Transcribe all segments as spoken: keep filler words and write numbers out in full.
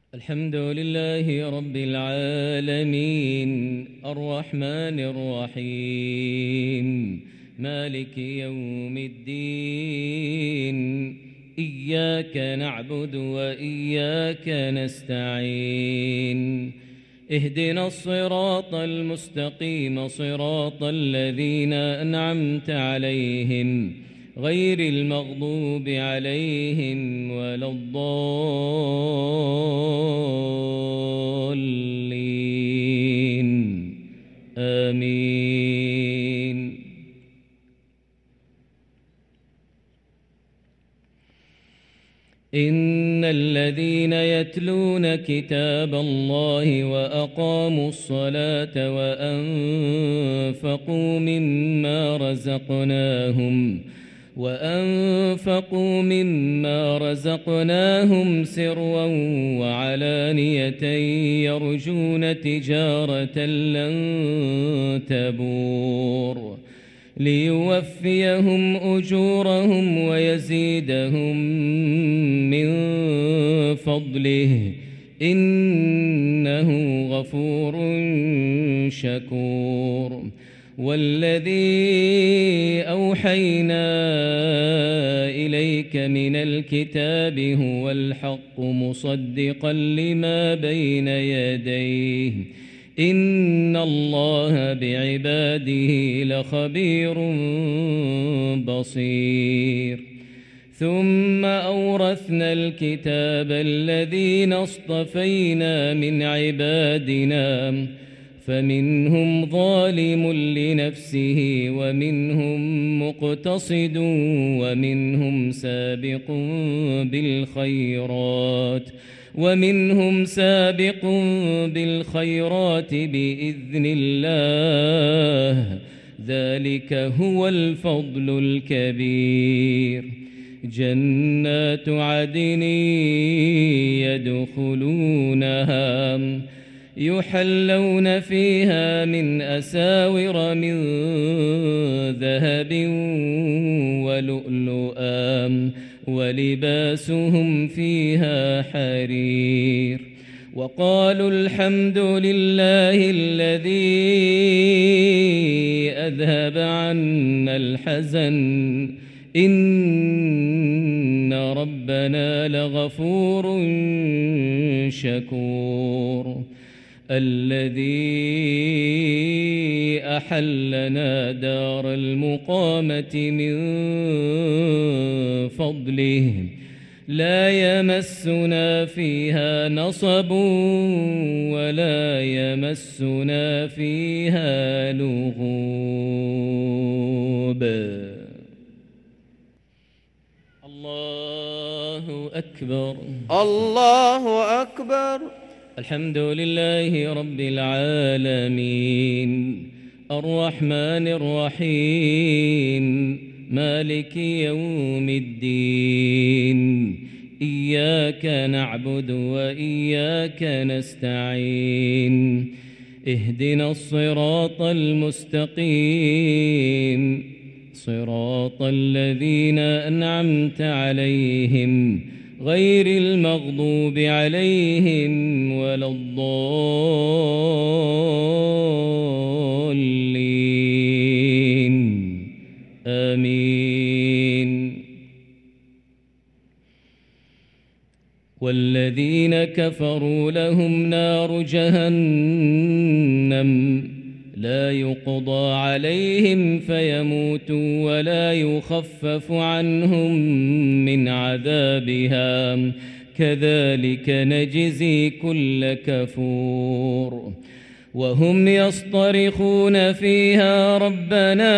الحمد لله رب العالمين الرحمن الرحيم مالك يوم الدين إياك نعبد وإياك نستعين اهدنا الصراط المستقيم صراط الذين أنعمت عليهم غير المغضوب عليهم ولا الضالين آمين. إن الذين يتلون كتاب الله وأقاموا الصلاة وأنفقوا مما رزقناهم وأنفقوا مما رزقناهم سرا وعلانية يرجون تجارة لن تبور ليوفيهم أجورهم ويزيدهم من فضله إنه غفور شكور. والذي أوحينا إليك من الكتاب هو الحق مصدقا لما بين يديه إن الله بعباده لخبير بصير. ثم أورثنا الكتاب الذين اصطفينا من عبادنا فمنهم ظالم لنفسه ومنهم مقتصد ومنهم سابق بالخيرات ومنهم سابق بالخيرات بإذن الله ذلك هو الفضل الكبير. جنات عدن يدخلونها يحلون فيها من أساور من ذهب ولؤلؤا ولباسهم فيها حرير. وقالوا الحمد لله الذي أذهب عنا الحزن إن ربنا لغفور شكور. الذي أحلنا دار المقامة من فضله لا يمسنا فيها نصب ولا يمسنا فيها لغوب. الله أكبر الله أكبر. الحمد لله رب العالمين الرحمن الرحيم مالك يوم الدين إياك نعبد وإياك نستعين اهدنا الصراط المستقيم صراط الذين أنعمت عليهم غير المغضوب عليهم ولا الضالين آمين. والذين كفروا لهم نار جهنم لا يقضى عليهم فيموتوا ولا يخفف عنهم من عذابها كذلك نجزي كل كفور. وهم يصطرخون فيها ربنا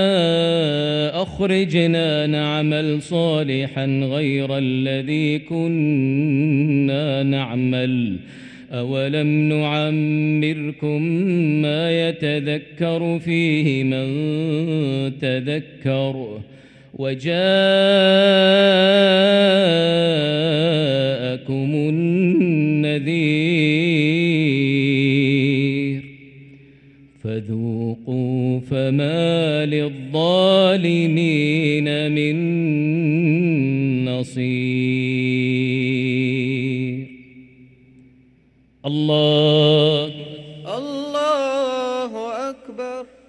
أخرجنا نعمل صالحا غير الذي كنا نعمل أولم نعمركم ما يتذكر فيه من تذكر وجاءكم النذير فذوقوا فما للظالمين من نصير. الله الله أكبر.